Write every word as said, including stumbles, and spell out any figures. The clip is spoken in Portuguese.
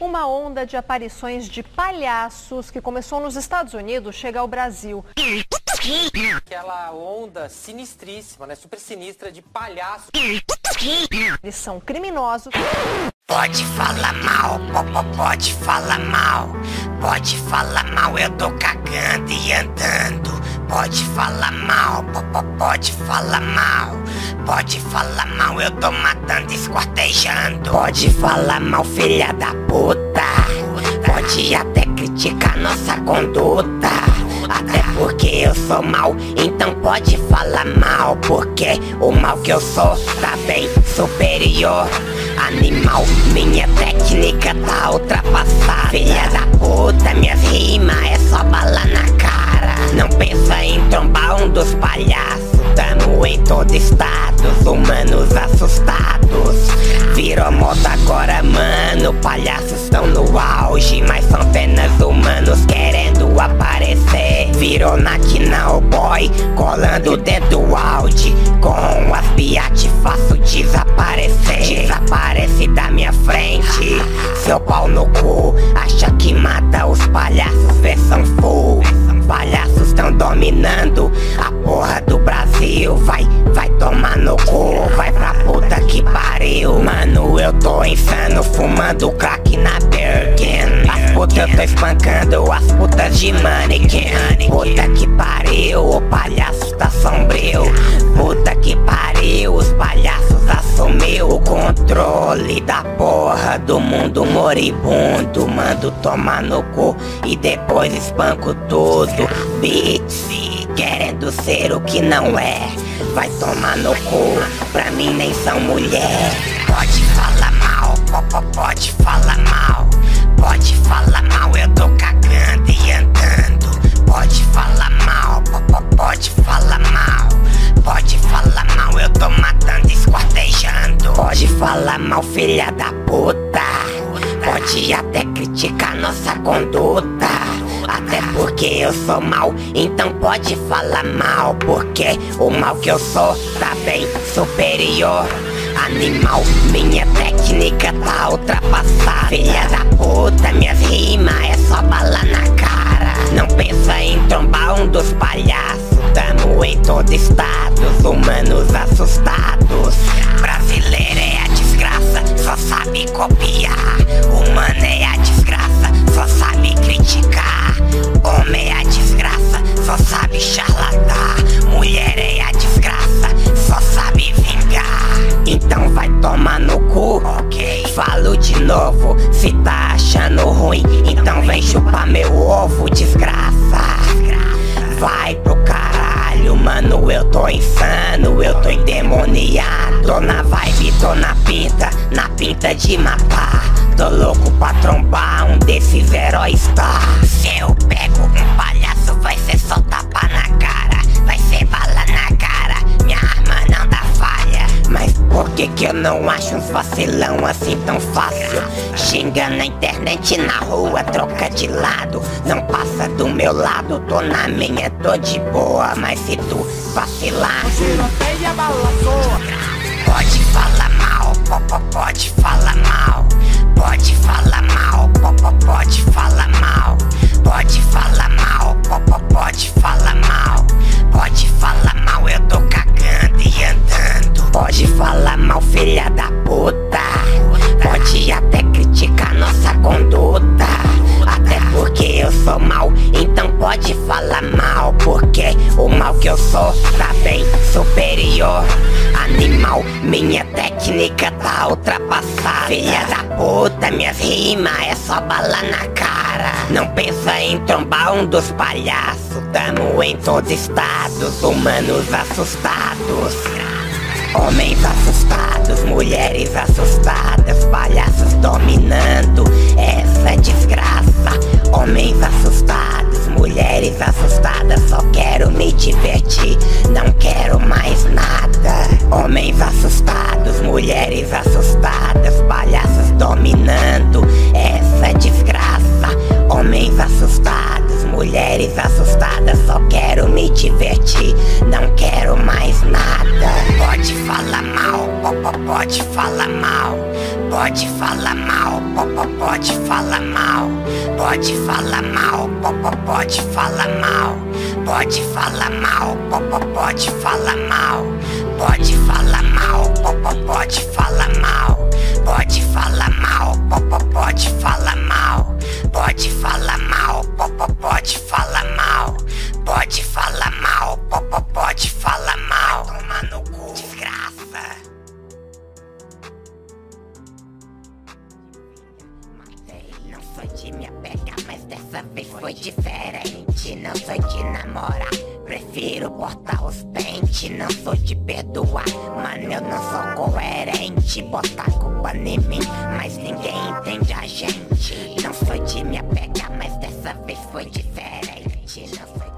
Uma onda de aparições de palhaços que começou nos Estados Unidos chega ao Brasil. Aquela onda sinistríssima, né? Super sinistra de palhaços. Eles são criminosos. Pode falar mal, pode falar mal. Pode falar mal, eu tô cagando e andando. Pode falar mal, pode falar mal. Pode falar mal, eu tô matando, esquartejando. Pode falar mal, filha da puta. Pode até criticar nossa conduta. Até porque eu sou mal, então pode falar mal. Porque o mal que eu sou tá bem superior. Animal, minha técnica tá ultrapassada. Filha da puta, minhas rimas é só bala na cara. Não pensa em trombar um dos palhaços. Tamo em todo estado, humanos assustados. Virou moda agora, mano. Palhaços estão no auge, mas são apenas humanos querendo aparecer. Virou naquinal boy, colando dentro do Audi. Com as biate faço desaparecer. Desaparece da minha frente, seu pau no cu. Acha que mata os palhaços, versão full. Palhaços estão dominando a porra do Brasil. Vai, vai tomar no cu, vai pra puta que pariu. Mano, eu tô insano, fumando crack na Birkin. As putas eu tô espancando, as putas de mannequin. Puta que pariu, o palhaço tá sombrio. Puta que pariu, os palhaços assumiu o controle da porra do mundo moribundo. Mando tomar no cu e depois espanco tudo. Beats, querendo ser o que não é. Vai tomar no cu, pra mim nem são mulher. Pode falar mal, pode falar mal. Pode falar mal, eu tô cagando e andando. Pode falar mal, pode falar mal. Pode falar mal, eu tô matando, esquartejando. Pode falar mal, filha da puta. Pode até criticar nossa conduta. Até porque eu sou mal, então pode falar mal. Porque o mal que eu sou tá bem superior. Animal, minha técnica tá ultrapassada. Filha da puta, minhas rimas é só bala na cara. Não pensa em trombar um dos palhaços. Tamo em todo estado, humanos assustados. Brasileiro é a desgraça, só sabe copiar. Humano é a desgraça, só sabe criticar. Homem é a desgraça, só sabe charlatar. Mulher é a desgraça, só sabe vingar. Então vai tomar no cu, ok? Falo de novo, se tá achando ruim, então vem chupar meu ovo, desgraça. Vai pro caralho, mano, eu tô insano, eu tô endemoniado. Tô na vibe, tô na pinta, na pinta de matar. Tô louco pra trombar um desses heróis, tá? Se eu pego um palhaço, vai ser só tapa na cara. Vai ser bala na cara, minha arma não dá falha. Mas por que que eu não acho uns vacilão assim tão fácil? Xinga na internet, na rua, troca de lado. Não passa do meu lado, tô na minha, tô de boa. Mas se tu vacilar, pode falar mal, pode falar mal. Pode falar mal, pode falar mal. Pode falar mal, pode falar mal. Pode falar mal, eu tô cagando e andando. Pode falar mal, filha da puta. Pode até criticar nossa conduta. Até porque eu sou mal, então pode falar mal. Porque o mal que eu sou tá bem superior. Animal, minha técnica tá ultrapassada. Filha da puta, minhas rimas é só bala na cara. Não pensa em trombar um dos palhaços. Tamo em todo estado, humanos assustados. Homens assustados, mulheres assustadas. Palhaços dominando essa desgraça. Homens assustados, mulheres assustadas. Só quero me divertir, não quero mais nada. Homens assustados, mulheres assustadas. Palhaços dominando essa desgraça. Homens assustados, mulheres assustadas. Só quero me divertir, não quero mais nada. Pode falar mal, pode falar mal. Pode falar mal, pode falar mal, pode falar mal, pode falar mal, pode falar mal, pode falar mal, pode falar mal, pode falar mal, pode falar mal, pode falar mal, pode falar mal, pode falar mal, pode falar mal, pode falar mal, toma no cu, desgraça. Não sou de me apegar, mas dessa vez foi diferente. Não sou de namorar, prefiro botar os pentes. Não sou de perdoar, mano, eu não sou coerente. Botar culpa em mim, mas ninguém entende a gente. Não sou de me apegar, mas dessa vez foi diferente. Não sou